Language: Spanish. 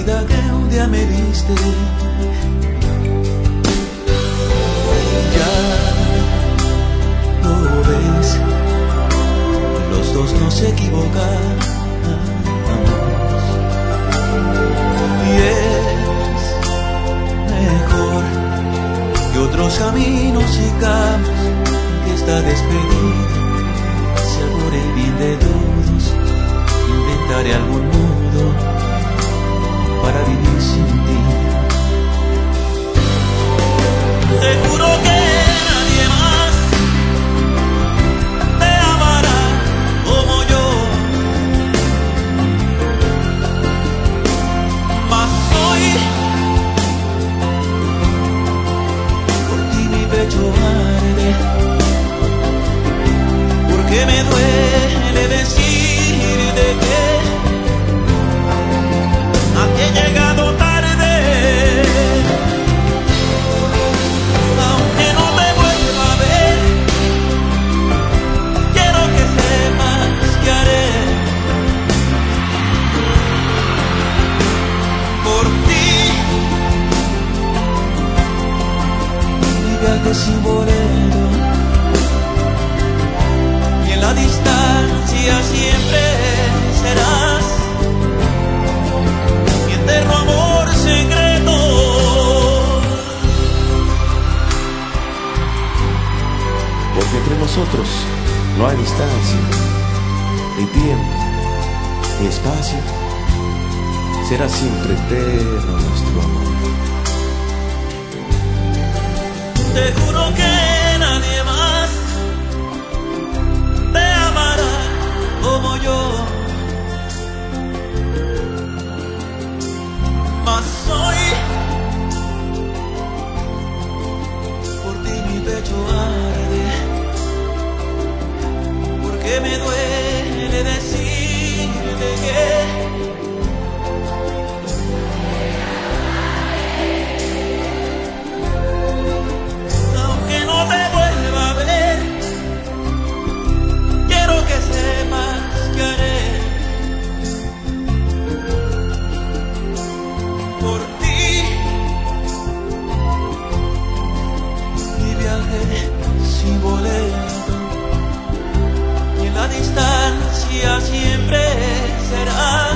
vida que un día me diste. Ya lo ves, los dos nos equivocamos y es mejor que otros caminos sigamos, que esta despedida sea por el bien de todos. Inventaré algún modo para vivir sin ti. Te juro que nadie más te amará como yo, mas hoy por ti mi pecho arde, porque me duele decirte que he llegado tarde, aunque no te vuelva a ver. Quiero que sepas que haré por ti mi viaje sin boleto, y en la distancia siempre serás eterno amor secreto. Porque entre nosotros no hay distancia, ni tiempo, ni espacio. Será siempre eterno nuestro amor. Te juro que nadie más te amará como yo, mas hoy por ti mi pecho arde, porque me duele decirte que aunque no te vuelva a ver, quiero que sepas que haré por ti mi viaje sin boleto, y en la distancia siempre será